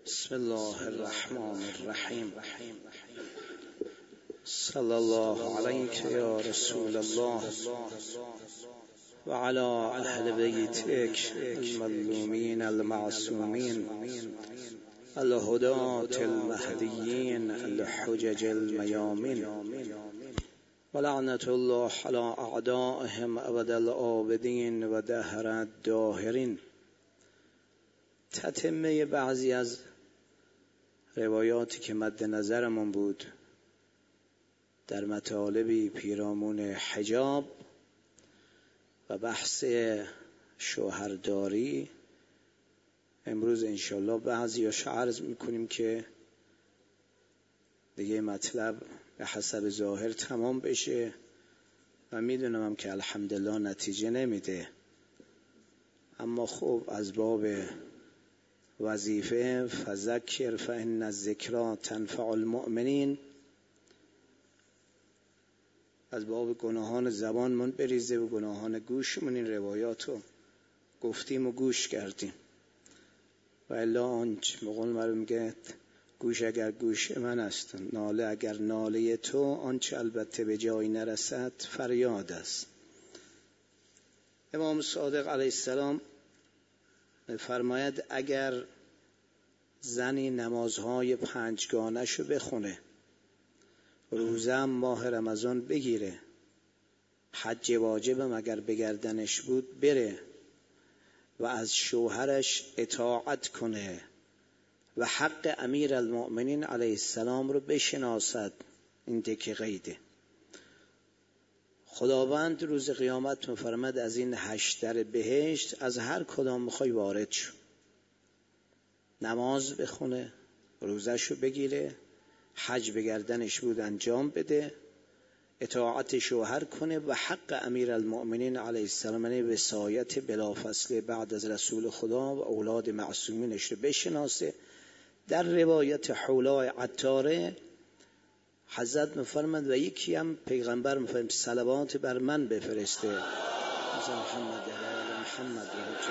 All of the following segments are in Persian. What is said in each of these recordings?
بسم الله الرحمن الرحیم. صلی الله علیک یا رسول الله و علی اهل بیتک المظلومین المعصومین الهداة المهدیین الحجج المیامین و لعنت الله علی اعدائهم ابد الآبدین و دهر الداهرین. تتمه بعضی از روایاتی که مد نظرمون بود در مطالبی پیرامون حجاب و بحث شوهرداری، امروز انشالله بعضیاش عرض میکنیم که دیگه مطلب به حسب ظاهر تمام بشه و میدونم هم که الحمدلله نتیجه نمیده، اما خب از باب وظیفه فذکر فإن الذکری تنفع المؤمنین، از باب گناهان زبانمون بریزه و گناهان گوشمون این روایاتو گفتیم و گوش کردیم. و الا آنچه مقول مرو میگه گوش اگر گوش من است، ناله اگر ناله تو، آنچه البته به جایی نرسد فریاد است. امام صادق علیه السلام فرماید اگر زنی نمازهای پنجگانه‌شو بخونه، روزم ماه رمضان بگیره، حج واجبم اگر بگردنش بود بره و از شوهرش اطاعت کنه و حق امیر المؤمنین علیه السلام رو بشناسد، این دکه قیده. خداوند روز قیامت می‌فرماید از این 8 در بهشت از هر کدام میخوای وارد شو، نماز بخونه، روزشو بگیره، حج به گردنش بود انجام بده، اطاعت شوهر کنه و حق امیر المؤمنین علیه السلام، یعنی وصایت بلافاصله بعد از رسول خدا و اولاد معصومینش رو بشناسه. در روایت حولای عطاره حضرت میفرماید و یکی هم پیغمبر میفرماید صلوات بر من بفرسته، محمد و محمد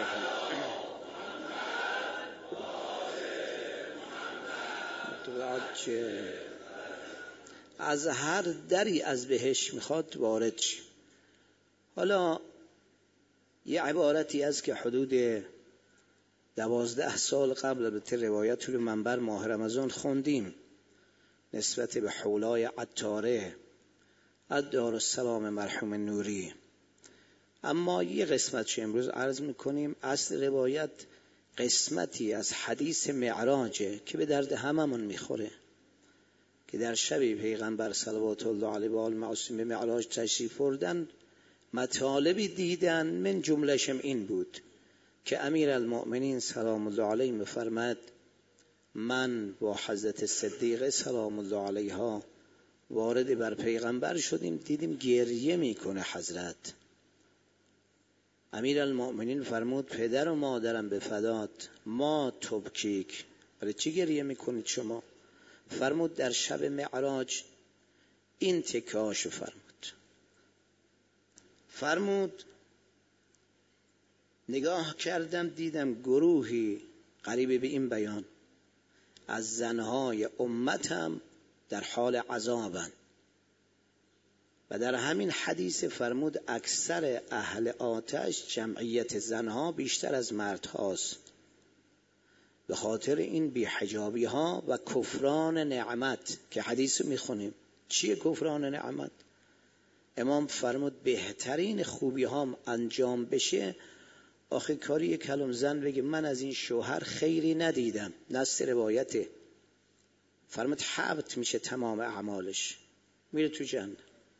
از هر دری از بهشت میخواد وارد شی. حالا یه عبارتی است که حدود 12 سال قبل البته روایت رو منبر ماه رمضان خوندیم نسبت به حولای عطاره از دارالسلام مرحوم نوری، اما یه قسمتش امروز عرض میکنیم. اصل روایت قسمتی از حدیث معراجه که به درد هممون میخوره، که در شبی پیغمبر صلوات الله علیه و آله معصومین به معراج تشریف بردن، مطالبی دیدن، من جمله‌شم این بود که امیر المؤمنین سلام الله علیه میفرماد من با حضرت صدیقه سلام الله علیها وارد بر پیغمبر شدیم، دیدیم گریه میکنه حضرت. امیر المؤمنین فرمود پدر و مادرم به فدات، ما تبکیک، برای چی گریه میکنید شما؟ فرمود در شب معراج این تکاشو فرمود نگاه کردم دیدم گروهی قریب به این بیان از زنهای امتم در حال عذابند و در همین حدیث فرمود اکثر اهل آتش جمعیت زنها بیشتر از مردهاست، به خاطر این بی‌حجابی ها و کفران نعمت که حدیث میخونیم. چیه کفران نعمت؟ امام فرمود بهترین خوبی ها انجام بشه، آخه کاری یک کلم زن بگه من از این شوهر خیری ندیدم، نص روایته، فرمود حبط میشه تمام اعمالش، میره تو جنت.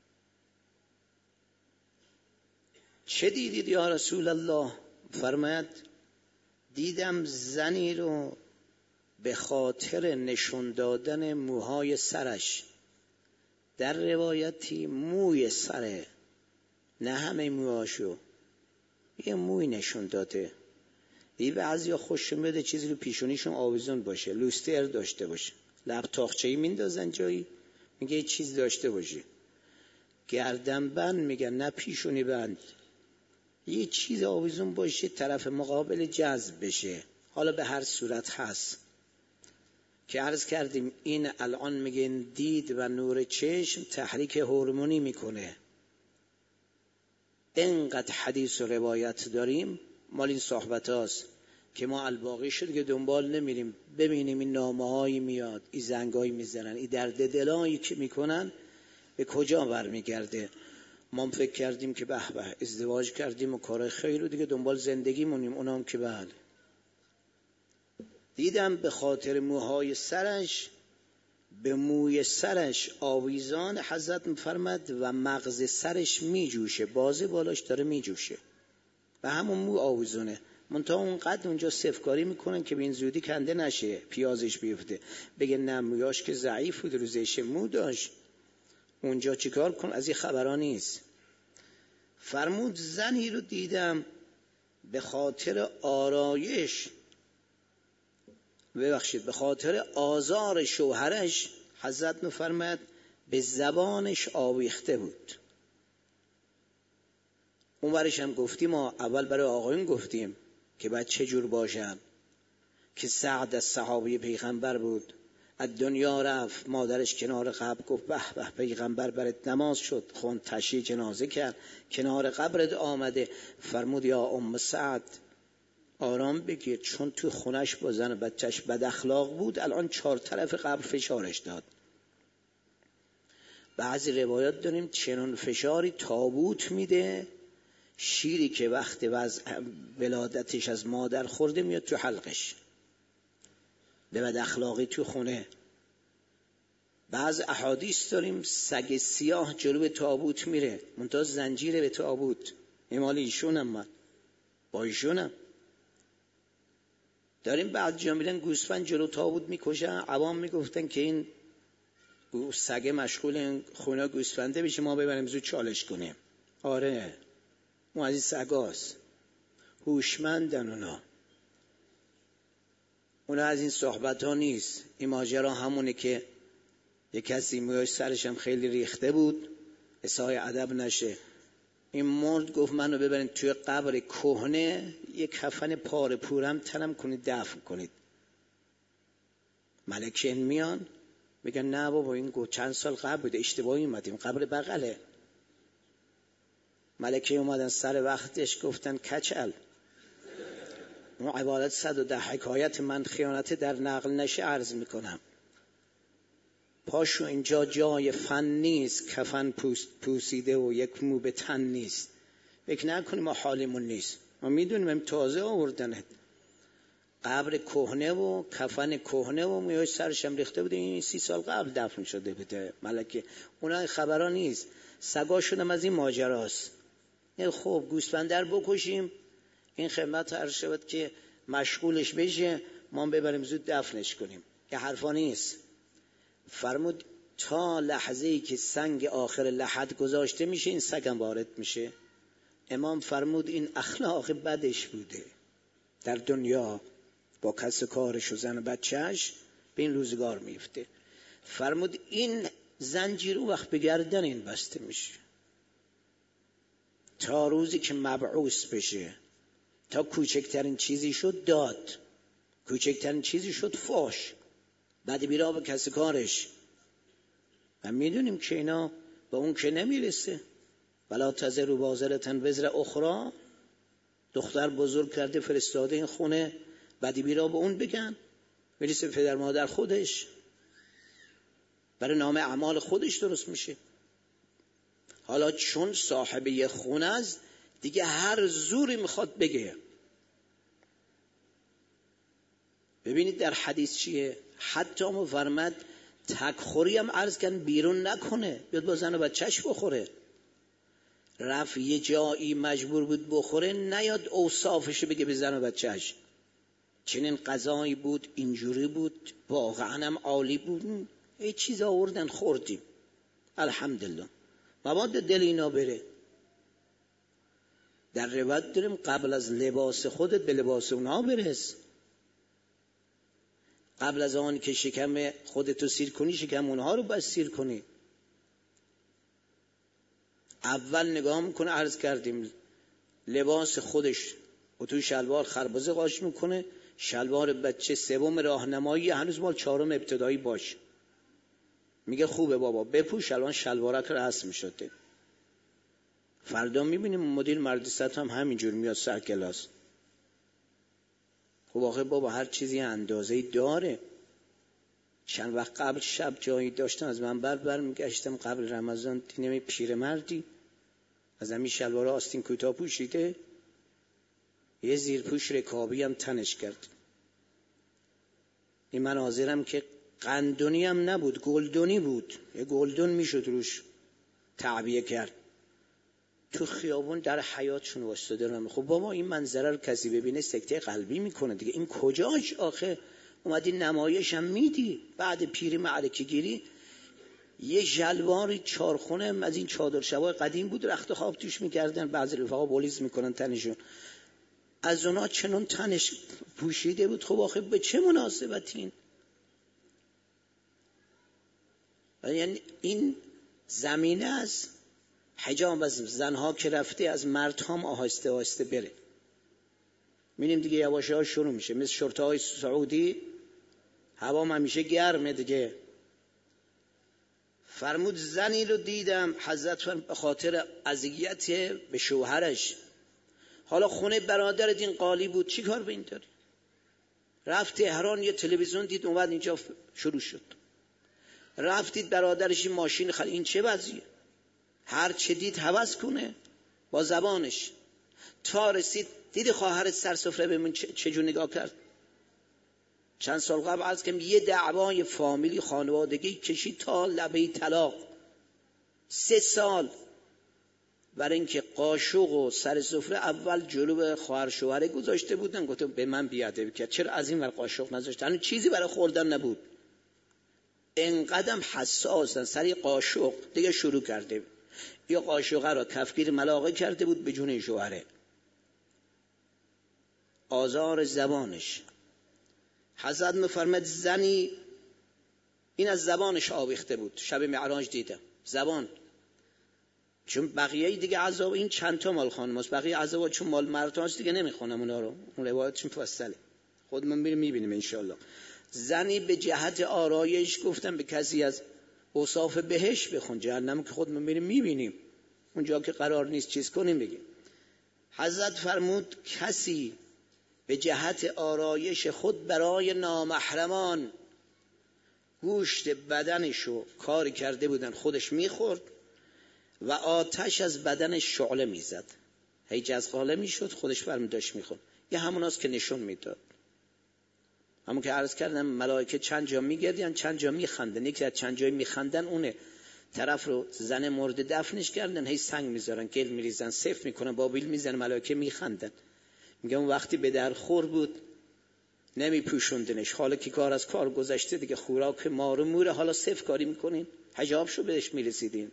چه دیدید یا رسول الله؟ فرماید دیدم زنی رو به خاطر نشون دادن موهای سرش، در روایتی موی سره، نه همه موهاشو، یه موی نشون داده. بعضیا خوش میاد چیزی رو پیشونیشون آویزون باشه، لوستر داشته باشه، لب تاخچه‌ای میندازن جایی، میگه یه چیز داشته باشه. گردن بند میگن نه پیشونی بند، یه چیز آویزون باشه طرف مقابل جذب بشه، حالا به هر صورت هست. که عرض کردیم این الان میگن دید و نور چشم تحریک هورمونی میکنه. اینقدر حدیث و روایت داریم مال این صحبت هاست که ما الباقی شد که دنبال نمیریم ببینیم این نامه هایی میاد، این زنگایی میزنن، این درد دلایی که میکنن به کجا برمیگرده. ما فکر کردیم که به به ازدواج کردیم و کار خیر و دیگه دنبال زندگی مونیم. اونام که بله. دیدم به خاطر موهای سرش به موی سرش آویزان حضرت میفرمد و مغز سرش میجوشه، بازه بالاش داره میجوشه و همون مو آویزونه. منتها اونقدر اونجا صفکاری میکنن که به این زودی کنده نشه، پیازش بیفته. بگه نه مویاش که ضعیف بود، روزش مو داشت، اونجا چیکار کن؟ از این خبران نیست. فرمود زنی رو دیدم به خاطر آرایش، ببخشید به خاطر آزار شوهرش، حضرت میفرماد به زبانش آویخته بود. اون ورش هم گفتیم، ما اول برای آقایون گفتیم که باید چه جور باشن، که سعد از صحابه پیغمبر بود، از دنیا رفت، مادرش کنار قبر گفت به به پیغمبر برات نماز شد، خوند تشییع جنازه کرد، کنار قبرت آمده. فرمود یا ام سعد آرام بگیر، چون تو خونش با زن بچهش بد اخلاق بود، الان 4 طرف قبر فشارش داد. بعضی روایات داریم چنون فشاری تابوت میده، شیری که وقت ولادتش از مادر خورده میاد تو حلقش، به بد اخلاقی تو خونه. بعض احادیث داریم سگ سیاه جلو به تابوت میره، منتها زنجیره به تابوت. مال ایشونم، من با ایشونم داریم. بعد جا میرن گوسفند جلو تابوت میکشن، عوام میگفتن که این سگ مشغول خونه گوسفنده بشه، ما ببریم زود چالش کنیم. آره ما از این سگاست، هوشمندن اونا از این صحبت ها نیست. این ماجرا همونه که یک کسی مویاش سرش هم خیلی ریخته بود، اسای ادب نشه، این مرد گفت منو ببرین توی قبر کهنه، یک کفن پاره پورم تنم کنید دفن کنید. ملکین میان میگن نه بابا این چند سال قبل بوده، اشتباهی اومدیم، قبر بغله. ملکه اومدن سر وقتش گفتن کچل. اون عبارت 110 حکایت من خیانت در نقل نشه عرض میکنم. پاشو اینجا جای فن نیست، کفن پوسیده و یک مو به تن نیست. فکر نکنیم ما حالیمون نیست، ما میدونیم تازه آوردنت. قبر کهنه و کفن کهنه و مویاش سرش هم ریخته بوده، این 30 سال قبل دفن شده بوده ملکه. اونا خبرا نیست، سگاشون هم از این ماجراست. خب گوسفندر بکشیم، این خدمت عرض شود که مشغولش بشه، ما ببریم زود دفنش کنیم، که حرفا نیست. فرمود تا لحظه‌ای که سنگ آخر لحد گذاشته میشه این سگم وارد میشه. امام فرمود این اخلاق بدش بوده در دنیا، با کس کارش و زن و بچهش به این روزگار میفته. فرمود این زنجیر وقت به گردن این بسته میشه تا روزی که مبعوث بشه. تا کوچکترین چیزی شد داد، کوچکترین چیزی شد فاش، بعد بیرا به کس کارش. و میدونیم که اینا به اون که نمیرسه. ولا تزر وازرة وزر اخرى، دختر بزرگ کرده فرستاده این خونه، بعد بیرا به اون بگن، میرسه پدر مادر خودش، برای نام اعمال خودش درست میشه. حالا چون صاحب یه خونه است دیگه هر زوری میخواد بگه. ببینید در حدیث چیه، حتی مفرمد تکخوری هم عرض کن بیرون نکنه، بیاد با زن و بچهش بخوره. رفت یه جایی مجبور بود بخوره، نیاد اوصافش بگه به زن و بچهش چنین غذایی بود، اینجوری بود، واقعا هم عالی بود، یه چیز آوردن خوردیم الحمدلله، مبادا دل اینا بره. در روایت داریم قبل از لباس خودت به لباس اونها برس. قبل از آن که شکم خودتو سیر کنی شکم اونها رو بس سیر کنی. اول نگاه میکنه، عرض کردیم لباس خودش و تو شلوار خربزه قاش میکنه، شلوار بچه سوم راهنمایی هنوز مال 4 ابتدایی باشه. میگه خوبه بابا بپوش، الان شلوارک رسم شده. فردا میبینیم مدیر مدرسه هم همینجور میاد سر کلاس. خب آخه بابا هر چیزی اندازه‌ای داره. چند وقت قبل شب جایی داشتم از منبر برمیگشتم قبل رمضان، دیدم پیرمردی از همین شلوار آستین کوتاه پوشیده، یه زیرپوش رکابی هم تنش کرد. این من حاضرم که قندونی هم نبود، گلدونی بود، یه گلدون میشد روش تعبیه کرد. تو خیابون در حیاتشون واسطه دارم. خب بابا این منظره رو کسی ببینه سکته قلبی میکنه دیگه. این کجاش آخه؟ اومدی نمایش هم میدی، بعد پیری معرکه گیری یه شلواری 4 خونه از این چادر شبای قدیم بود، رخت خواب توش میکردن، بعضی رفقا بولیز میکنن تنشون، از اونا چنون تنش پوشیده بود. خب آخه به چه مناسبتین؟ یعنی این زمینه از حجاب از زنها که رفته، از مردها هم آهسته آهسته بره. می‌بینیم دیگه یواشی ها شروع میشه، مثل شرطه های سعودی هوا همیشه گرمه دیگه. فرمود زنی رو دیدم حضرت به خاطر اذیت به شوهرش، حالا خونه برادر دین قالی بود، چی کار به این داری؟ رفت تهران یه تلویزیون دید اومد اینجا شروع شد. رفتید برادرش این ماشین خرید، این چه وضعیه؟ هر چه دید هوس کنه با زبانش، تا رسید دیدی خواهرت سر سفره بهمون چجور نگاه کرد. چند سال قبل عرض کردم یه دعوای فامیلی خانوادگی کشید تا لبه طلاق. 3 سال برای اینکه قاشق و سر سفره اول جلو خواهر شوهره گذاشته بودن، گفتم به من بیادبی کرد، چرا از این ور قاشق نذاشت؟ هنوز چیزی برای خوردن نبود. انقدرم حساسن سر قاشق دیگه شروع کرده. یا قاشقه را کفگیر ملاقه کرده بود به جون شوهره. آزار زبانش. حضرت می‌فرماید زنی، این از زبانش آویخته بود. شب معراج دیدم زبان، چون بقیه دیگه عذاب این چند تا مال خانماست، بقیه عذاب چون مال مرداست دیگه نمیخونم اونا رو، اون روایتشون مفصله، خودمون میبینیم انشالله. زنی به جهت آرایش، گفتم به کسی از اوصاف بهش بخون، جهنم که خودمون میبینیم اونجا که قرار نیست چیز کنیم بگیم. حضرت فرمود کسی به جهت آرایش خود برای نامحرمان گوشت بدنشو کاری کرده بودن خودش میخورد و آتش از بدنش شعله میزد، هی جزغاله میشد، خودش فرمود داشت میخورد. یه هموناست که نشون میداد، همون که عرض کردم ملائکه چند جا میگردن چند جا میخندن، یکی از چند جای میخندن اونه طرف رو زن مرده دفنش کردن، هی سنگ میذارن، گل میریزن، صف میکنن، بابیل میزنن، ملائکه میخندن. میگم اون وقتی به در خور بود نمیپوشوندنش، حالا که کار از کار گذشته دیگه، خوراک مار موره، حالا صف کاری میکنین، حجاب شو بهش میرسیدین.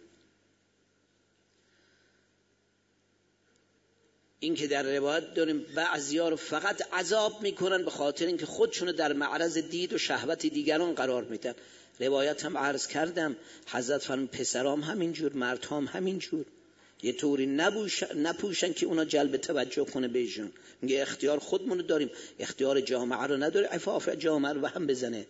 این که در روایت داریم بعضیا رو فقط عذاب میکنن به خاطر اینکه خودشونو در معرض دید و شهوت دیگران قرار میدن. روایت هم عرض کردم حضرت فرمود پسرام همینجور، مردهام همینجور، یه طوری نپوشن که اونا جلب توجه کنه بهشون. میگه اختیار خودمونو داریم، اختیار جامعه رو نداره عفاف جامعه رو هم بزنه.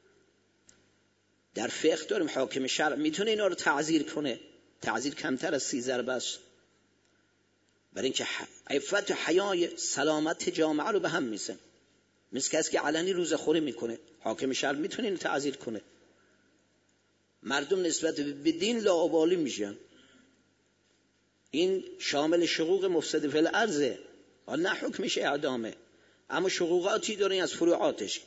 در فقه داریم حاکم شرع میتونه اینا رو تعزیر کنه، تعزیر کمتر از 30 ضربه است، برای اینکه عفت و حیای سلامت جامعه رو به هم میزنه. مثل کسی که علنی روزخوری میکنه، حاکم شرع میتونه اینو تعزیر کنه. مردم نسبت به دین لاابالی میشن، این شامل شقوق مفسد فی الارض، نه حکمش اعدامه، اما شقوقاتی داره از فروعاتش.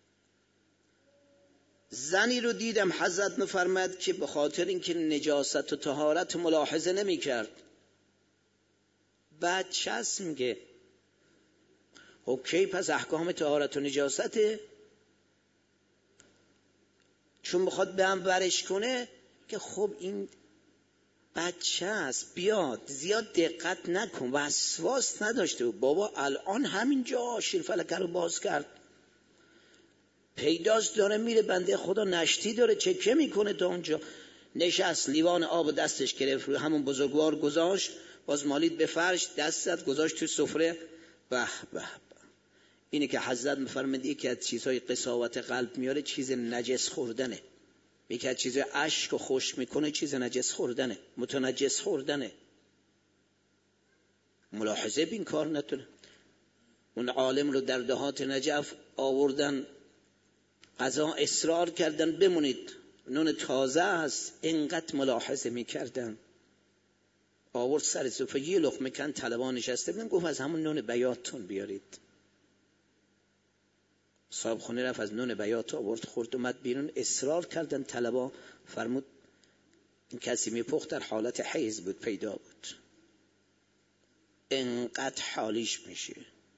زنی رو دیدم حضرت میفرماد که به خاطر اینکه نجاست و طهارت ملاحظه نمیکرد، بعد چس میگه اوکی پس احکام طهارت و نجاسته، چون بخواد به هم برش کنه که خب این بچه است، بیاد زیاد دقت نکن، وسواس نداشته بود. بابا الان همینجا شیرفلکه رو باز کرد، پیداست داره میره، بنده خدا نشتی داره چکه میکنه، تا اونجا نشست، لیوان آب دستش گرفت، روی همون بزرگوار گذاشت، باز مالید به فرش، دست زد گذاشت تو سفره. به به به، اینه که حضرت میفرماید یکی از چیزهای قساوت قلب میاره چیز نجس خوردنه. یکی از چیزهای اشک و خشک میکنه چیز نجس خوردنه، متنجس خوردنه. ملاحظه بین کار نتونه. اون عالم رو در دهات نجف آوردن غذا اصرار کردن بمونید نون تازه است، اینقدر ملاحظه میکردن. آورد سر سفره یه لقمه کن، طلبان نشسته بودن، گفت از همون نون بیاتون بیارید. صاحب خونه رفت از نون بیات آورد خورد، اومد بیرون، اصرار کردن طلبا، فرمود این کسی میپخت در حالت حیض بود پیدا بود. انقدر حالیش میشه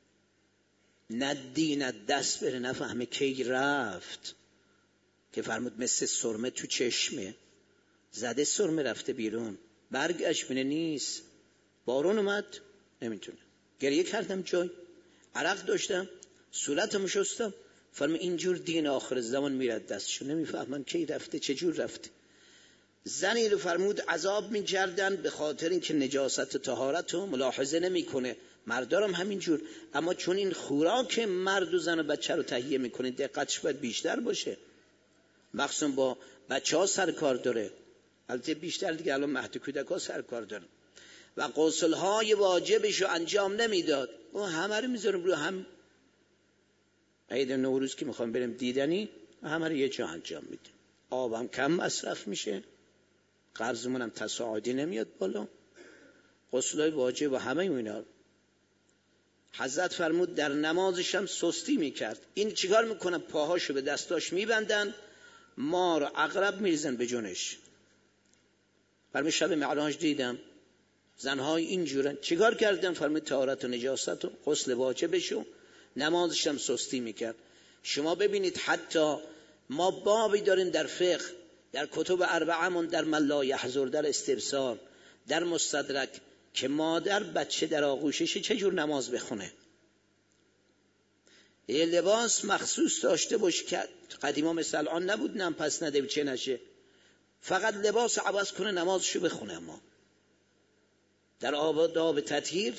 ندی نه دست بره نفهمه کی رفت، که فرمود مثل سرمه تو چشمه زده، سرمه رفته بیرون، برگشت بینه نیست. بارون اومد نمیتونه، گریه کردم جای عرق داشتم صورتمو شستم، فرمود اینجور دین آخر زمان میرد دستشو نمیفهمن کی رفته چجور رفته. زنی رو فرمود عذاب میکردن به خاطر اینکه نجاست طهارت رو ملاحظه نمیکنه. مردارم همینجور، اما چون این خوراک مرد و زن و بچه رو تهیه میکنه دقتش باید بیشتر باشه، مخصوصا با بچه ها سر کار داره. البته بیشتر دیگه الان مهد کودک ها سر کار داره و غسل های واجبش رو انجام نمیداد. ما همه رو میذاریم رو هم. عید نوروز که میخوام بریم دیدنی همه رو یه جا انجام میدیم. آبم کم مصرف میشه، قرضمون هم تصاعدی نمیاد بالا، غسل های واجب و همه اینا. حضرت فرمود در نمازش هم سستی میکرد. این چیکار میکنن؟ پاهاشو به دستاش میبندن، مار و عقرب میریزن به جونش. فرمود شب معراج دیدم زنهای اینجورن. چیکار کردن؟ فرمود طهارت و نجاست و غسل واجبشو، نمازش هم سستی میکرد. شما ببینید حتی ما بابی داریم در فقه، در کتب اربعمون، در من لا یحضر، در استبصار، در مستدرک، که مادر بچه در آغوشش چجور نماز بخونه. یه لباس مخصوص داشته باشه که قدیما مثل الان نبود نم پس نده چه نشه، فقط لباس عوض کنه نمازشو بخونه. اما در آب تطهیر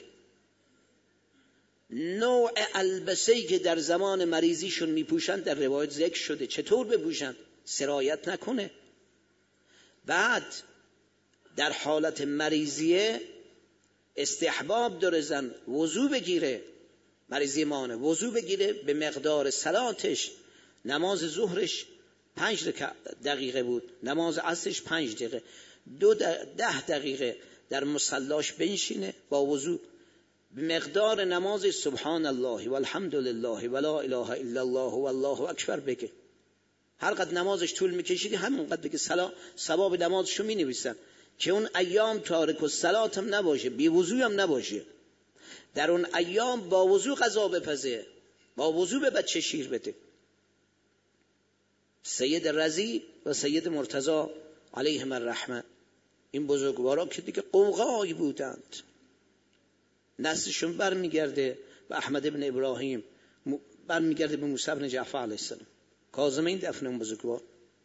نوع البسه‌ای که در زمان مریضیشون میپوشن در روایت ذکر شده، چطور بپوشن؟ سرایت نکنه. بعد در حالت مریضیه استحباب داره زن وضو بگیره، مریضی مانه وضو بگیره به مقدار صلاتش. نماز ظهرش 5 دقیقه بود، نماز عصرش 5 دقیقه، 10 دقیقه در مصلاش بنشینه با وضو به مقدار نماز سبحان الله والحمد لله ولا اله الا الله والله اکبر بگه. هر قد نمازش طول میکشیدی همون قد بگه ثواب نمازشو مینویسن. که اون ایام تارک الصلات هم نباشه، بی وضو هم نباشه، در اون ایام با وضو غذا بپزه، با وضو به بچه شیر بده. سید رضی و سید مرتضی علیهم الرحمه، این بزرگوارا که دیگه قوقایی بودند، نسلشون برمیگرده به احمد ابن ابراهیم، برمیگرده به موسی ابن جعفر علیه السلام، کاظمین دفن اون بزرگوار.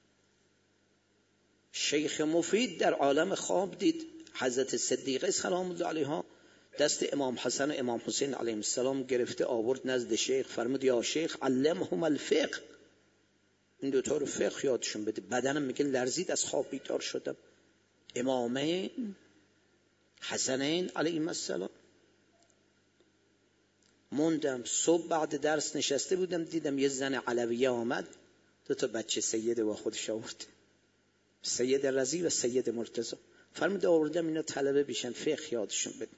شیخ مفید در عالم خواب دید حضرت صدیقه سلام الله علیها دست امام حسن و امام حسین علیهم السلام گرفته آورد نزد شیخ، فرمود یا شیخ علمهم الفقه، این دوتا رو فقه یادشون بده. بدنم میگه لرزید، از خواب بیدار شدم. امامین حسنین علیهم السلام موندم. صبح بعد درس نشسته بودم دیدم یه زن علویه آمد، 2 بچه سیده با خودش آورد، سید رضی و سید مرتضی. فرمود آوردم اینا طلبه بیشن فقه یادشون بده.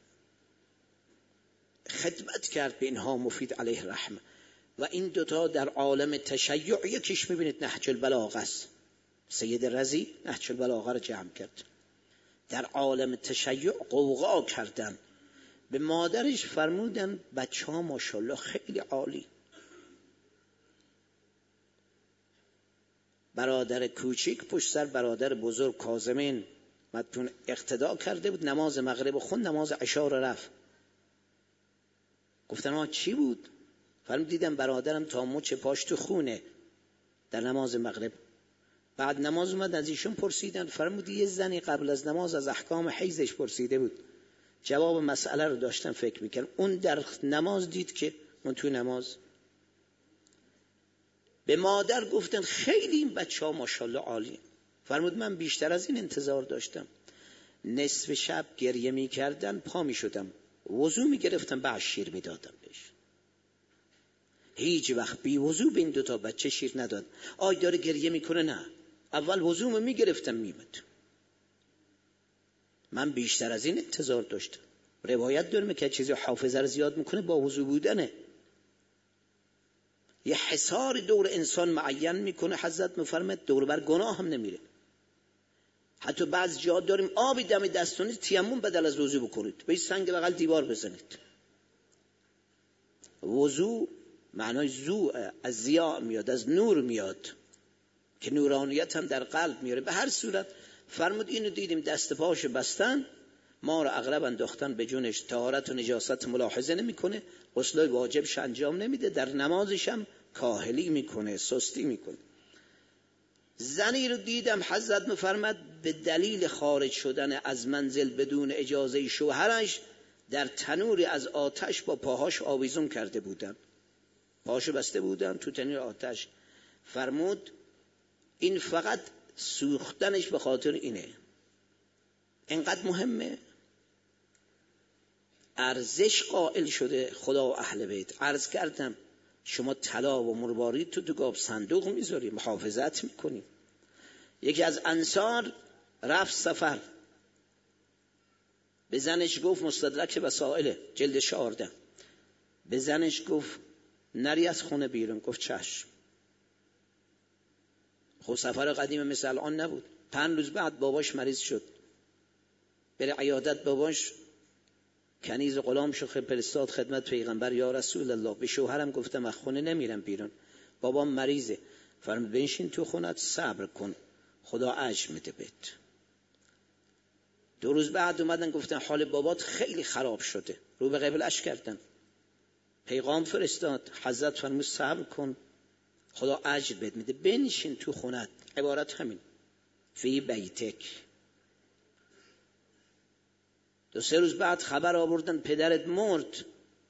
خدمت کرد به اینها مفید علیه رحمه. و این دوتا در عالم تشیع، یکیش میبینید نهج البلاغه است، سید رضی نهج البلاغه رو جمع کرد. در عالم تشیع قوقا کردن. به مادرش فرمودن بچه ها ماشاءالله خیلی عالی. برادر کوچیک پشت سر برادر بزرگ کاظمین مدفون اقتدا کرده بود، نماز مغرب خوند، نماز عشا رو رفت. گفتن ها چی بود؟ فرمود دیدم برادرم تا مچ پاش تو خونه در نماز مغرب. بعد نماز اومد از ایشون پرسیدن، فرمود یه زنی قبل از نماز از احکام حیضش پرسیده بود، جواب مسئله رو داشتن فکر میکرد. اون در نماز دید که اون تو نماز به مادر گفتن خیلی این بچه ها ماشاءالله عالی. فرمود من بیشتر از این انتظار داشتم. نصف شب گریه می کردن، پا می شدم وضو می گرفتم، بعد شیر می دادم بهش. هیچ وقت بی وضو به این دوتا بچه شیر نداد. آی داره گریه میکنه، نه، اول وضومو می گرفتم میمد. من بیشتر از این انتظار داشتم. روایت دارم که چیزی حافظه رو زیاد میکنه با وضو بودنه. یه حصار دور انسان معین میکنه. حضرت میفرماید دور بر گناه هم نمیره. حتی بعض جا داریم آبی دم دستونی تیمم بدل از وضو بکنید، به سنگ بغل دیوار بزنید. وضو معنای زو از ضیا میاد، از نور میاد که نورانیت هم در قلب میاره. به هر صورت فرمود اینو دیدیم دست پاش بستن، ما رو اغلب انداختن به جونش، طهارت و نجاست ملاحظه نمیکنه، غسل واجبش انجام نمیده، در نمازش هم کاهلی میکنه، سستی میکنه. زنی رو دیدم حضرت میفرماد به دلیل خارج شدن از منزل بدون اجازه شوهرش در تنوری از آتش با پاهاش آویزون کرده بودن، پاهاشو بسته بودن تو تنور آتش. فرمود این فقط سوختنش به خاطر اینه. اینقدر مهمه. ارزش قائل شده خدا و اهل بیت. عرض کردم شما طلا و مروارید تو گاب صندوق میذاری، محافظت میکنی. یکی از انصار رفت سفر، به زنش گفت، مستدرک وسائل جلد 14، به زنش گفت نری از خونه بیرون. گفت چشم. خب سفر قدیم مثل الان نبود. 5 روز بعد باباش مریض شد، بره عیادت. باباش کنیز غلامشو فرستاد خدمت پیغمبر، یا رسول الله به شوهرم گفتم از خونه نمیرم بیرون، بابام مریضه. فرمود بنشین تو خونت، صبر کن، خدا اجر میده بهت. 2 روز بعد اومدن گفتن حال بابات خیلی خراب شده، رو به قبلش کردن. پیغام فرستاد، حضرت فرمود صبر کن، خدا اجر بهت میده، بنشین تو خونت. عبارت همین، فی بیتک. 2-3 روز بعد خبر آوردن پدرت مرد.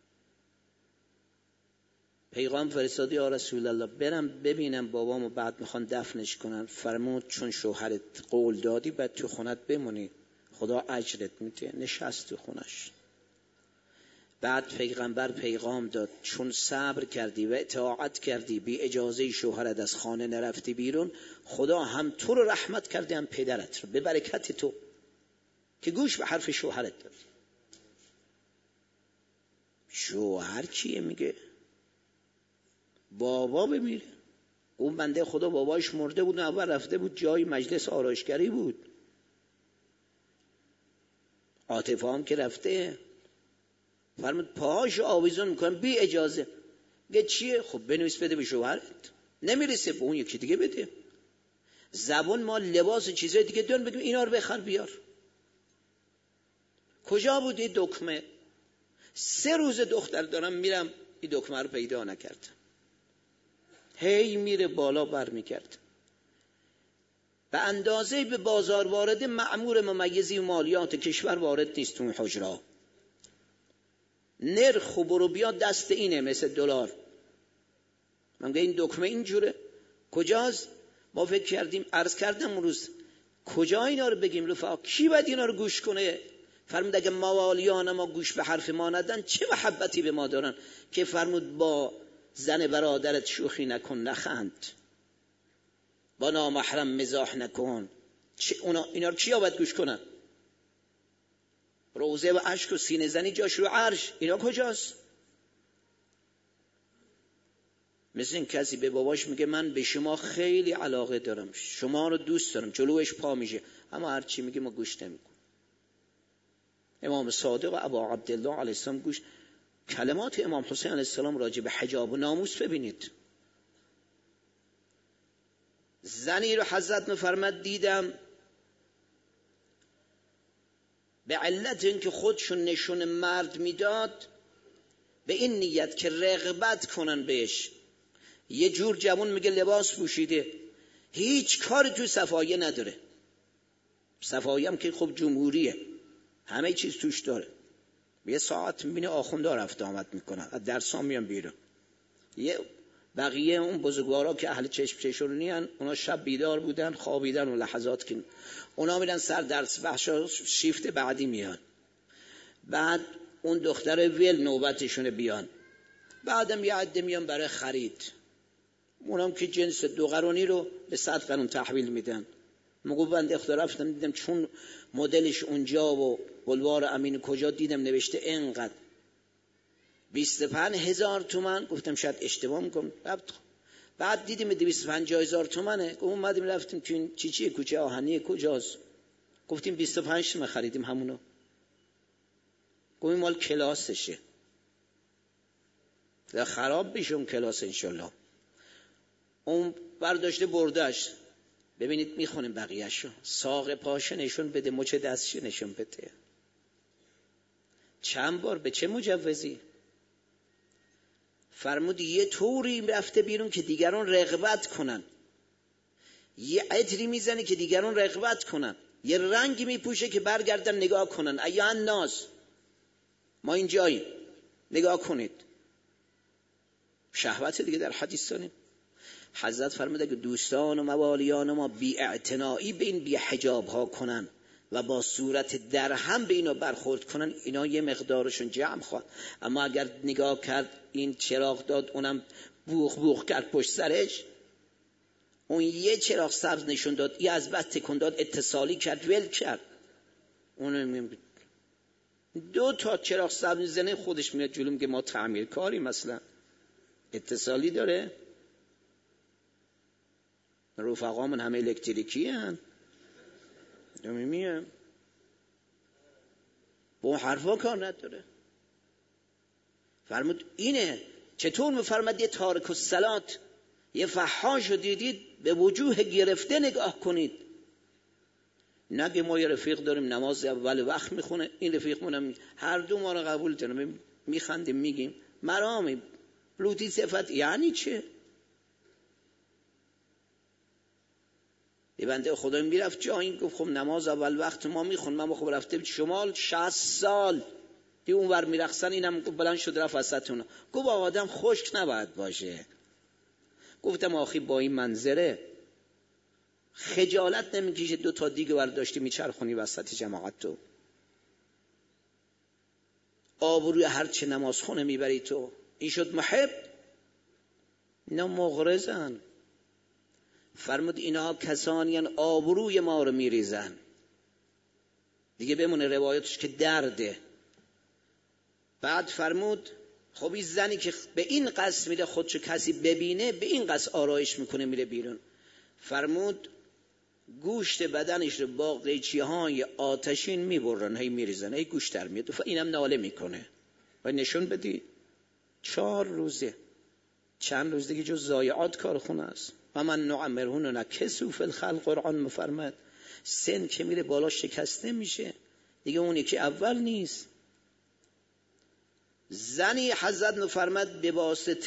پیغام فرستادی یا رسول الله برم ببینم بابامو، بعد میخوان دفنش کنن. فرمود چون شوهرت قول دادی بعد تو خونت بمونی، خدا اجرت میده. نشست تو خونش. بعد پیغمبر پیغام داد چون صبر کردی و اطاعت کردی، بی اجازه شوهرت از خانه نرفتی بیرون، خدا هم تو رو رحمت کرده هم پدرت رو، به برکت تو که گوش به حرف شوهرت داد. شوهر کیه؟ میگه بابا بمیره. اون بنده خدا باباش مرده بود، اول رفته بود جای مجلس آرایشگری بود، عاطفه هم که رفته. فرمود پاهاشو آویزون میکنم بی اجازه. میگه چیه؟ خب بنویس بده به شوهرت. نمیرسه به اون یکی دیگه بده. زبون ما لباس چیزای دیگه دارن، بگیم اینا رو بخر بیار. کجا بود این دکمه؟ 3 روز دختر دارم میرم این دکمه رو پیدا نکردم. هی میره بالا بر میکرد. به اندازه به بازار وارده، مأمور ممیزی و مالیات کشور وارد نیست تو این حجره. نرخ و برو بیا دست اینه مثل دلار. من میگم این دکمه اینجوره، کجاست؟ ما فکر کردیم، عرض کردم اون روز کجا اینا رو بگیم رفقا، کی باید اینا رو گوش کنه؟ فرمود اگه موالیان ما گوش به حرف ما ندن چه محبتی به ما دارن که فرمود با زن برادرت شوخی نکن، نخند، با نامحرم مزاح نکن. اینا رو کیا باید گوش کنن؟ روزه و اشک و سینه زنی جاش رو عرش، اینا کجاست؟ مثل این کسی به باباش میگه من به شما خیلی علاقه دارم، شما رو دوست دارم، جلوش پا میشه، اما هر چی میگه ما گوش نمیکنیم. امام صادق و ابا عبدالله علیه السلام گوش. کلمات امام حسین علیه السلام راجع به حجاب و ناموس ببینید. زنی رو حضرت میفرماد دیدم به علت اینکه خودشون نشون مرد میداد، به این نیت که رغبت کنن بهش. یه جور جوان میگه لباس پوشیده، هیچ کاری تو صفایه نداره. صفایه هم که خب جمهوریه، همه چیز توش داره. یه ساعت میبینه آخونده رفت آمد میکنن، از درسان میان بیرون. یه بقیه اون بزرگوارا که اهل چشم چشونی هن، اونا شب بیدار بودن، خوابیدن و لحظات که اونا میرن سر درس بخشا، شیفت بعدی میان، بعد اون دختر ویل نوبتشونه بیان، بعدم یه عده میان برای خرید، اونام که جنس 2 قرونی رو به 100 قرون تحویل میدن. موقع بنده اختیار رفتم دیدم چون مدلش اونجا و بلوار امین کجا دیدم نوشته اینقدر 25,000 تومان، گفتم شاید اشتباه میکنم، بعد دیدیم 250,000 تومانه. اومدیم رفتیم تو این چیچی کوچه آهنی کجاست، گفتیم 25 تومن خریدیم همونو. گفتیم مال کلاسشه، در خراب بشه اون کلاس انشالله. اون برداشته برداشت، ببینید میخونیم بقیهشو، ساق پاشه نشون بده، مچ دستش نشون بده. چند بار به چه مجوزی؟ فرمود یه طوری رفته بیرون که دیگران رغبت کنن، یه عطری میزنه که دیگران رغبت کنن، یه رنگی میپوشه که برگردن نگاه کنن، ایها الناس ما اینجاییم نگاه کنید. شهوت دیگه در حدیث داریم. حضرت فرموده که دوستان و موالیان ما بی اعتنایی به این بی حجاب ها کنن و با صورت درهم به اینا برخورد کنن، اینا یه مقدارشون جمع خواهد. اما اگر نگاه کرد این چراغ داد اونم بوخ بوخ کرد پشت سرش، اون یه چراغ سبز نشون داد، یه از بعد تکون داد، اتصالی کرد، ول کرد، اون 2 تا چراغ سبز میزنه خودش میاد جلو میگه ما تعمیرکاری مثلا اتصالی داره. رفقامون همه الکتریکی هن میگم با حرفا کار نداره. فرمود اینه. چطور میفرماد یه تارک الصلات، یه فحاش رو دیدید به وجوه گرفته نگاه کنید، نگه ما یه رفیق داریم نماز اول وقت میخونه، این رفیقمونم هر دو ما رو قبول داریم، میخندیم میگیم مرامی لوتی صفت، یعنی چه؟ یه بنده خدا میرفت جایی گفت خب نماز اول وقت ما میخون، من خب رفته شمال 60 سال دی اون ور میرقصن، اینم بلند شد رفت وسطونه. گفت آدم خشک نباید باشه. گفتم آخی با این منظره خجالت نمیکشه 2 تا دیگه برداشتی میچرخونی وسط جماعت، تو آبروی هر چه نماز خونه میبری تو. این شد محب؟ اینا مغرزن. فرمود اینا کسانی آبروی ما رو میریزن. دیگه بمونه روایتش که درده. بعد فرمود خب این زنی که به این قصد میره خودشو کسی ببینه، به این قصد آرایش میکنه میره بیرون. فرمود گوشت بدنش رو با قیچی های آتشین میبرن، هی میریزن، هی گوشت در میاد، اینم ناله میکنه. و نشون بدی 4 روزه، چند روز دیگه جز ضایعات کارخونه است. و من نعمرهون نکسو فی الخلق، قرآن مفرمد سن که میره بالا شکسته میشه دیگه، اون یکی اول نیست. زنی حضرت مفرمد به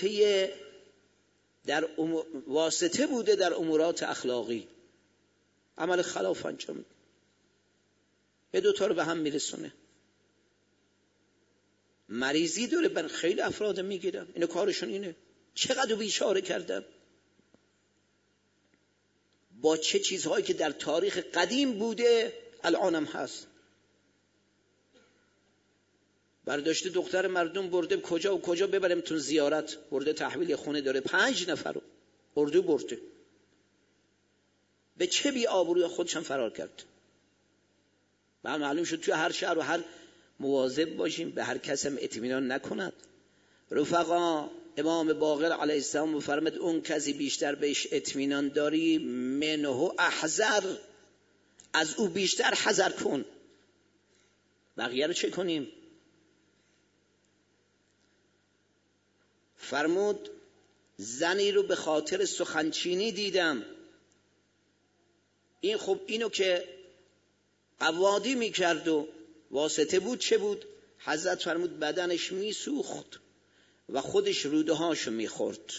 واسطه بوده در امورات اخلاقی، عمل خلاف انجام، به 2 تا رو به هم میرسونه. مریضی داره، بر خیلی افراد میگیرن، اینو کارشون اینه. چقدر بیچاره کردن با چه چیزهایی که در تاریخ قدیم بوده الانم هست. برداشته دختر مردم برده کجا و کجا ببرمتون زیارت، برده تحویل خونه داره 5 نفر رو برده. به چه بی آبروی خودشم فرار کرد. من معلوم شد توی هر شهر و هر مواظب باشیم به هر کسم اطمینان نکند. رفقا امام باقر علیه السلام فرمود اون کسی بیشتر بهش اطمینان داری منه احذر، از او بیشتر حذر کن. بقیه رو چه کنیم؟ فرمود زنی رو به خاطر سخنچینی دیدم، این خب اینو که قوادی میکرد و واسطه بود، چه بود؟ حضرت فرمود بدنش میسوخت و خودش روده هاشو میخورد،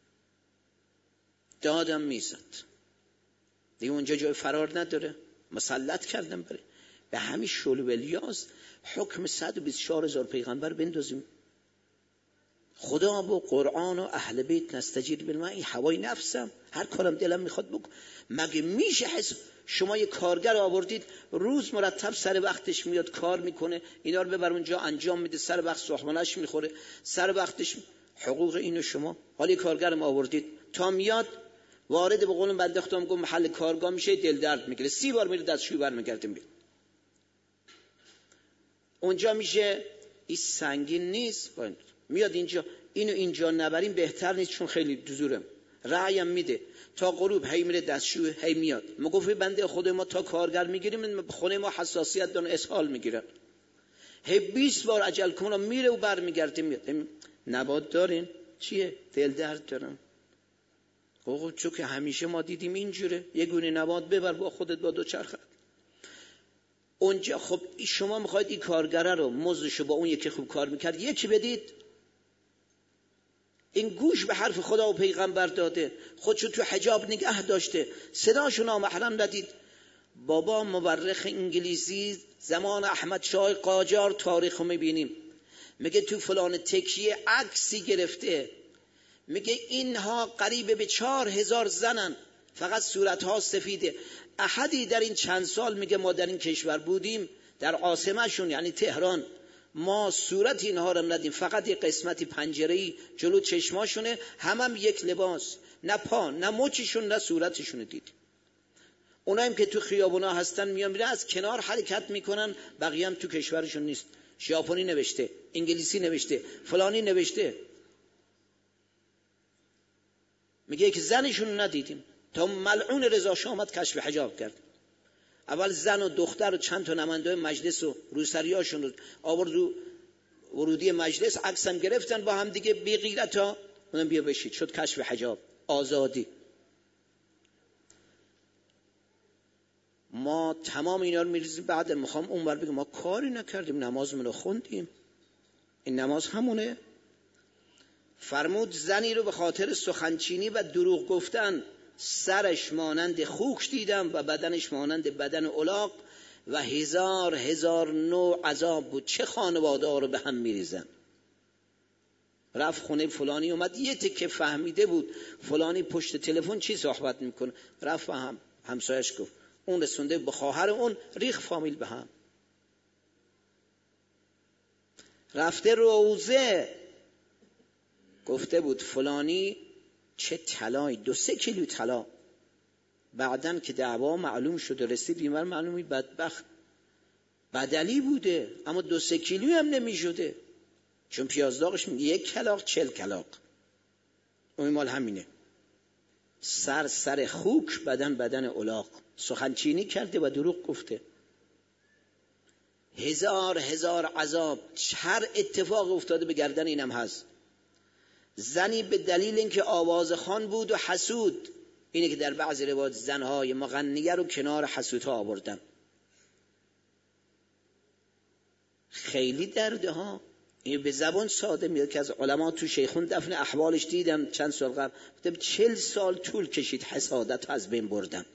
دادم میزد، دیگه اونجا جای فرار نداره، مسلط کردم بره. به همین شلو الیاس حکم 124,000 پیغمبر بندازیم. خدا با قرآن و اهل بیت نستجیر بالله، این هوای نفسم، هر کارم دلم میخواد بکن. مگه میشه شما یه کارگر آوردید روز مرتب سر وقتش میاد کار میکنه، اینا رو ببر اونجا انجام میده، سر وقت صبحانه‌اش میخوره، سر وقتش حقوق اینو شما. حالا کارگرم آوردید تا میاد وارد به قول بنده خدا میگم محل کارگاه میشه، دل درد میگیره، 30 بار میره دستشویی برمیگرده میاد. اونجا میشه این سنگین نیست، میاد اینجا اینو اینجا نبریم بهتر نیست چون خیلی دزوره، رأیم میده تا غروب، هی میره دستشویی هی میاد. ما گفت بنده خود ما تا کارگر میگیریم خونه ما حساسیت داره، اسهال میگیره، هی 20 بار عجل کنه میره و برمیگرده میاد. نبات دارین چیه؟ دل درد دارن. چون که همیشه ما دیدیم اینجوره، یه گونه نبات ببر با خودت با دوچرخه اونجا. خب شما میخواید این کارگره رو مزدشو با اون یکی خوب کار میکرد یکی بدید؟ این گوش به حرف خدا و پیغمبر داده، خودشو تو حجاب نگه داشته، صداشو نامحرم ندید. بابا مورخ انگلیسی زمان احمد شاه قاجار تاریخو میبینیم، میگه تو فلان تکیه عکسی گرفته، میگه اینها قریب به 4000 زنن، فقط صورتها سفیده. احدی در این چند سال میگه ما در این کشور بودیم، در عاصمه شون یعنی تهران، ما صورت اینها رو ندیم، فقط یه قسمتی پنجره‌ای جلو چشماشونه، هم یک لباس، نه پا نه مچشون نه صورتشون دید. اونایی که تو خیابونا هستن میان از کنار حرکت میکنن، بقیه هم تو کشورشون نیست. ژاپنی نوشته، انگلیسی نوشته، فلانی نوشته، میگه که زنشون ندیدیم تا ملعون رضا شاه اومد کشف حجاب کرد. اول زن و دختر و چند تا نماینده مجلس و روسریاشون رو آورد رو ورودی مجلس، عکسم گرفتن با هم دیگه بی غیرتا، اونم بیا بشید، شد کشف حجاب، آزادی. ما تمام اینا رو میریزیم، بعد میخوام اونور بگم ما کاری نکردیم، نمازمون رو خوندیم، این نماز همونه. فرمود زنی رو به خاطر سخنچینی و دروغ گفتن سرش مانند خوک دیدم و بدنش مانند بدن الاغ و هزار هزار نوع عذاب بود. چه خانواده ها رو به هم میریزن. رفت خونه فلانی، اومد یه تکه فهمیده بود فلانی پشت تلفن چی صحبت میکنه، رفت به همسایش گفت، اون رسونده به خواهر اون، ریخ فامیل به هم. رفته روزه گفته بود فلانی چه طلایی، 2-3 کیلو طلا. بعدن که دعوا معلوم شد و رسید بیمار، معلومی بدبخت بدلی بوده، اما 2-3 کیلو هم نمی شده، چون پیازداغش 1 کلاغ 40 کلاغ. اون مال همینه، سر خوک، بدن الاغ. سخنچینی کرده و دروغ گفته. هزار هزار عذاب، هر اتفاق افتاده به گردن اینم هست. زنی به دلیل اینکه آوازخوان بود و حسود، اینه که در بعضی روایات زنهای مغنیه رو کنار حسودها آوردن. خیلی درده ها. این به زبان ساده میاد که از علما تو شیخون دفن احوالش دیدم چند سال قبل، 40 سال طول کشید حسادت از بین بردم.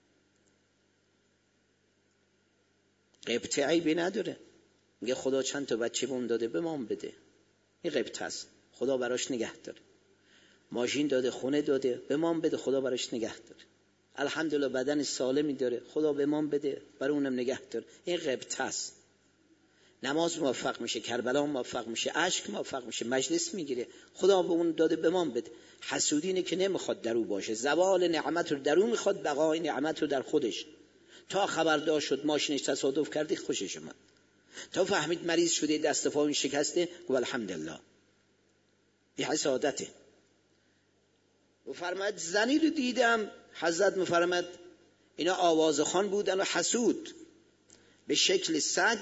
قبطه عیبی نداره، میگه خدا چند تا بچه بهم داده به مام بده، این قبطه است، خدا براش نگه داره. ماشین داده، خونه داده، به مام بده، خدا براش نگه داره. الحمدلله بدن سالمی داره، خدا به مام بده، برای اونم نگه داره. این قبطه است. نماز موفق میشه، کربلا موفق میشه، اشک موفق میشه، مجلس میگیره، خدا به اون داده به مام بده. حسودی اینه که نمیخواد در او باشه، زوال نعمت رو در او میخواد، بقای نعمت رو در خودش. تا خبردار شد ماشینش تصادف کردی خوشش اومد، تا فهمید مریض شده دست پای شکسته گفت الحمدلله. این حسادته. و فرمود زنی رو دیدم، حضرت میفرماد اینا آوازخوان بودن و حسود، به شکل سگ،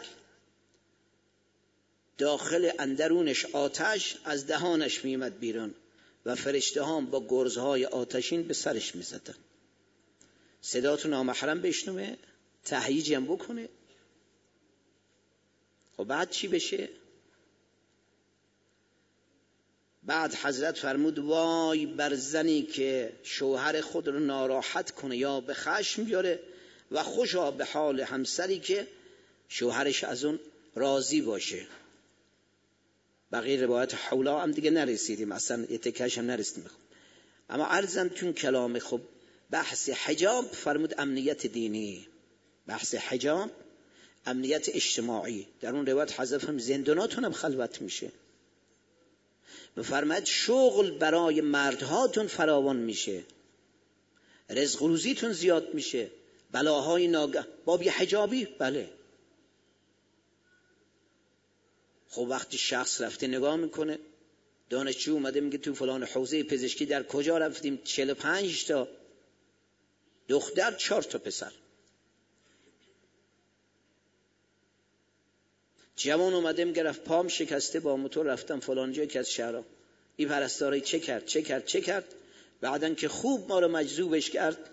داخل اندرونش آتش از دهانش میمد بیرون و فرشته ها با گرزهای آتشین به سرش میزدن. صداتو نامحرم بشنوه، تهییج هم بکنه. و بعد چی بشه؟ بعد حضرت فرمود وای بر زنی که شوهر خود رو ناراحت کنه یا به خشم بیاره و خوشا به حال همسری که شوهرش از اون راضی باشه. بقیه روایت حولا هم دیگه نرسیدیم، اصلا یه تکش هم نرسیدیم. اما عرضم تون کلام خب بحث حجاب فرمود امنیت دینی، بحث حجاب امنیت اجتماعی. در اون روایت حذف هم زنداناتون هم خلوت میشه. بفرماید شغل برای مردهاتون فراوان میشه، رزق و روزیتون زیاد میشه، بلاهای ناگه. باب یه حجابی بله. خب وقتی شخص رفته نگاه میکنه، دانشجو اومده میگه تو فلان حوزه پزشکی در کجا رفتیم، 45 تا دختر 4 تا پسر. جوان اومده میگه رفت پام شکسته با موتور رفتم فلان جایی که از شهرها. این پرستاری چه کرد. بعدن که خوب ما رو مجذوبش کرد،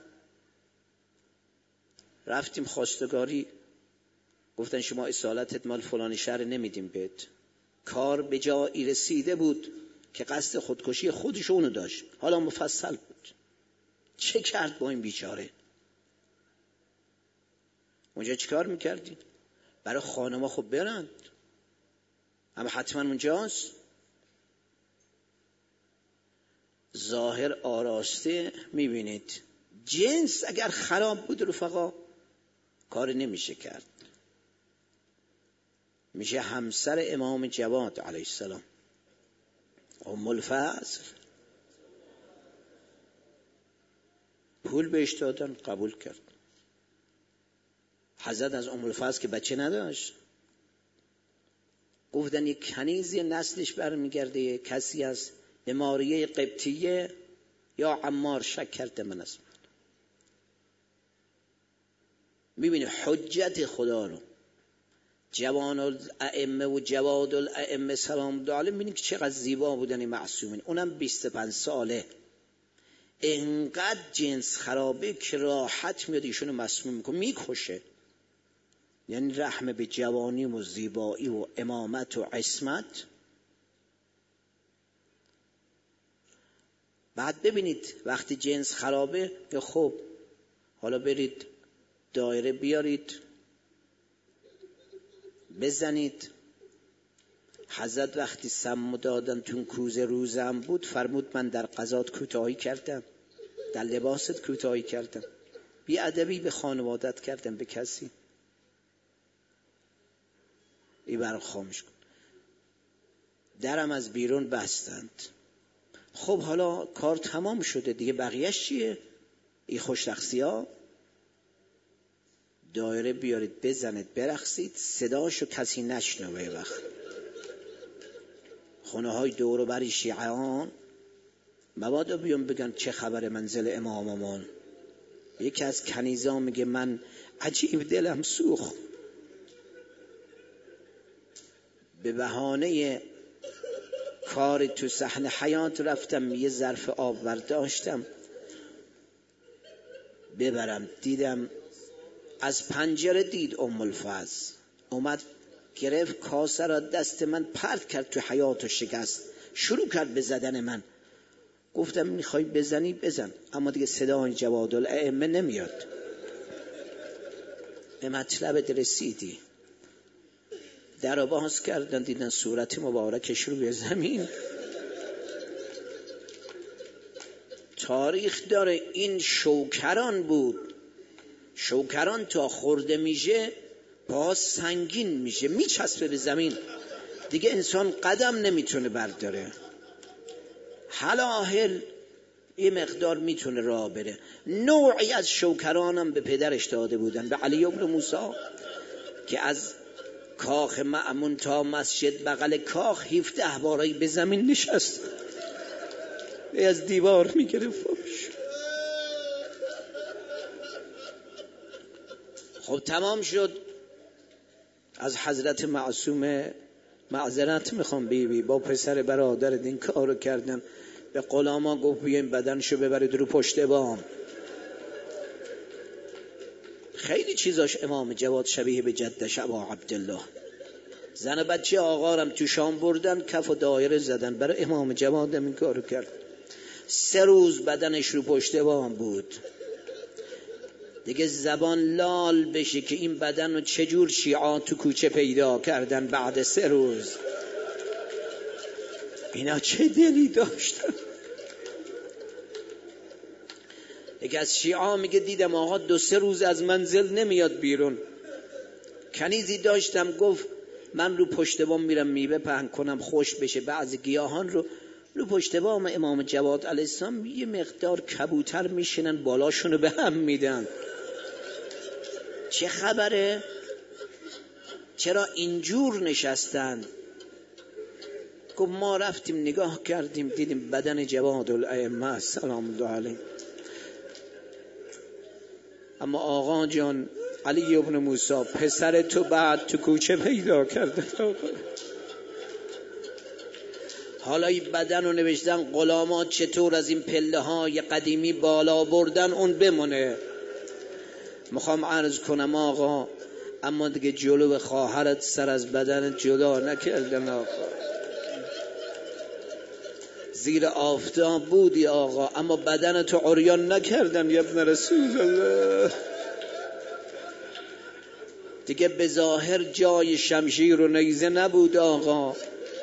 رفتیم خواستگاری، گفتن شما اصالتت مال فلان شهر نمیدیم بهت. کار به جایی رسیده بود که قصد خودکشی خودشونو داشت، حالا مفصل بود. چه کرد با این بیچاره؟ اونجا چیکار میکردی؟ برای خانما خب برند، اما حتما اونجاست. ظاهر آراسته میبینید، جنس اگر خراب بود رفقا کار نمیشه کرد. میشه همسر امام جواد علیه السلام ام الفضل، پول بهش دادن قبول کرد. حضرت از ام الفضل که بچه نداشت، گفتن یک کنیزی نسلش برمیگرده، کسی از اماریه قبطیه یا عمار، شک کرده من اسم. میبینی حجت خدا رو، جوان الائمه و جواد الائمه سلام الله علیهم، میبینیم که چقدر زیبا بودن این معصومین. اونم 25 ساله، اینقدر جنس خرابه که راحت میاد ایشونو مسموم میکنه، میکشه. یعنی رحم به جوانی و زیبایی و امامت و عصمت. بعد ببینید وقتی جنس خرابه، خب حالا برید دایره بیارید بزنید. حضرت وقتی سم دادن تون کوزه روزم بود، فرمود من در قضات کوتاهی کردم، در لباست کوتاهی کردم، بی ادبی به خانوادت کردم، به کسی. ای برای خاموش کن. درم از بیرون بستند. خب حالا کار تمام شده دیگه، بقیهش چیه؟ ای خوشرقصی ها. دایره بیارید بزنید برقصید، صداشو کسی نشنوه. وقت خونه های دور و بر شیعان مبادا بیان بگن چه خبر منزل اماممان. یکی از کنیزا میگه من عجیب دلم سوخت، به بهانه کار تو صحن حیات رفتم یه ظرف آب برداشتم ببرم، دیدم از پنجره دید ام الفضل، اومد گرفت کاسه را دست من پرت کرد تو حیات و شکست، شروع کرد به زدن من. گفتم میخوای بزنی بزن، اما دیگه صدای جواد الائمه نمیاد. به مطلبت رسیدی. در رو باز کردن، دیدن صورت مبارکش روی زمین. تاریخ داره این شوکران بود. شوکران تا خورده میشه پا سنگین میشه، میچسبه به زمین، دیگه انسان قدم نمیتونه برداره. هلاهل یه مقدار میتونه راه بره. نوعی از شوکرانم به پدرش داده بودن، به علی ابن موسی، که از کاخ مأمون تا مسجد بغل کاخ 17 باری به زمین نشست، از دیوار میگرفت. خب تمام شد. از حضرت معصومه معذرت میخوام بیبی، با پسر برادر این کارو کردن. به غلاما گفت بیاین بدنشو ببرید رو پشت بام. خیلی چیزاش امام جواد شبیه به جدش ابا عبدالله. زن بچه آقارم تو شام بردن، کف و دایره زدن، برای امام جواد این کارو کرد. 3 روز بدنش رو پشت بام بود. دیگه زبان لال بشه که این بدن رو چجور شیعان تو کوچه پیدا کردن بعد 3 روز. اینا چه دلی داشتن. یکی از شیعا میگه دیدم آقا 2-3 روز از منزل نمیاد بیرون. کنیزی داشتم گفت من رو پشت بام میرم میوه پهن کنم خوش بشه، بعضی گیاهان رو پشت بام امام جواد علیه السلام یه مقدار کبوتر میشینن بالاشونو به هم میدن. چه خبره؟ چرا اینجور نشستن؟ گفت ما رفتیم نگاه کردیم دیدیم بدن جواد الائمه سلام الله علیه، اما آقا جان علی ابن موسی پسر تو بعد تو کوچه پیدا کرده. حالا این بدن رو نوشتن غلامات چطور از این پله های قدیمی بالا بردن اون بمونه. میخوام عرض کنم آقا اما دیگه جلو خواهرت سر از بدن جدا نکردن آقا. زیر آفتاب بودی آقا اما بدن تو عریان نکردن یا ابن رسول الله. دیگه به ظاهر جای شمشیر و نیزه نبود آقا.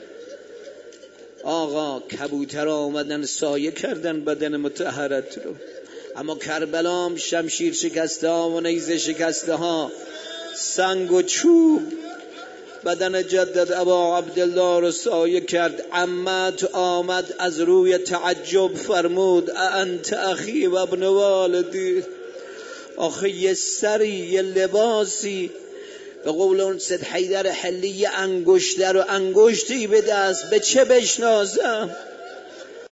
آقا کبوتر آمدن سایه کردن بدن مطهرت رو، اما کربلا هم شمشیر شکسته ها و نیزه شکسته ها، سنگ و چوب بدن جدد ابا عبدالله رو سایه کرد. عمت آمد از روی تعجب فرمود انت اخی و ابن والدی. آخه یه سری یه لباسی به قول اون سید حیدر حلی یه انگشتر و انگشتی به دست به چه بشناسم؟